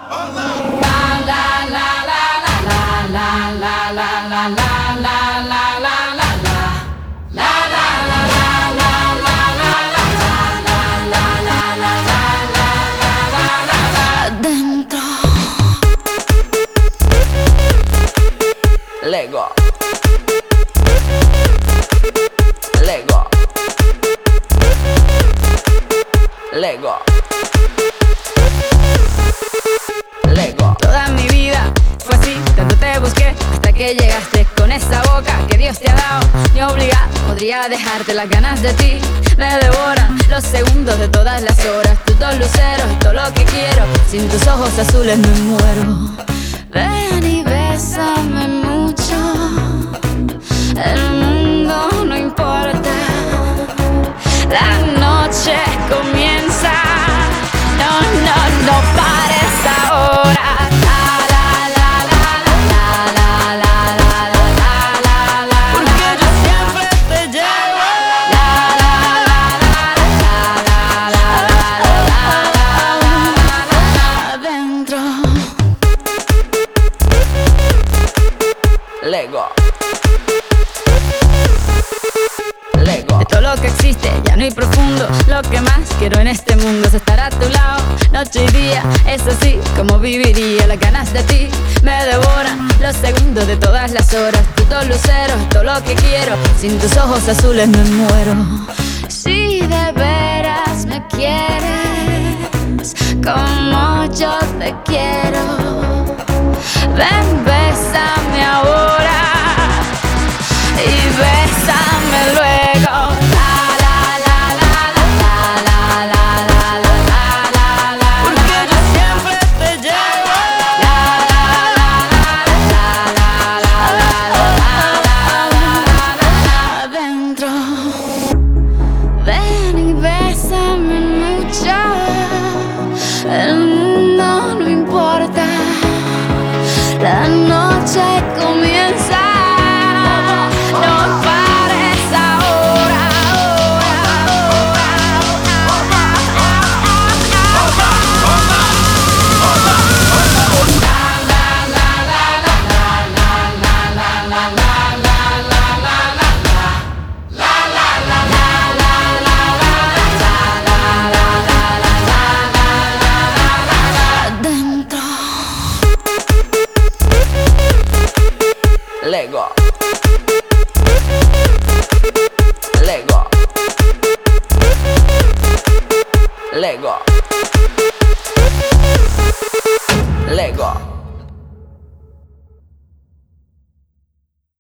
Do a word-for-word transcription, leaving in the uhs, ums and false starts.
Lego. Lego. Lego. Lego. Toda mi vida fue así, tanto te busqué hasta que llegaste con esa boca que Dios te ha dado. Ni obligado podría dejarte, las ganas de ti me devoran los segundos de todas las horas. Tus dos luceros y todo lo que quiero, sin tus ojos azules me muero. Ven y bésame mucho, el mundo no importa, la noche comienza, no, no, no pares ahora. Lego. Lego. De todo lo que existe ya no hay profundo. Lo que más quiero en este mundo es estar a tu lado, noche y día. Es así como viviría. Las ganas de ti me devoran los segundos de todas las horas. Tus dos luceros, todo lo que quiero, sin tus ojos azules me muero. Si de veras me quieres como yo te quiero, ven, bésame ahora.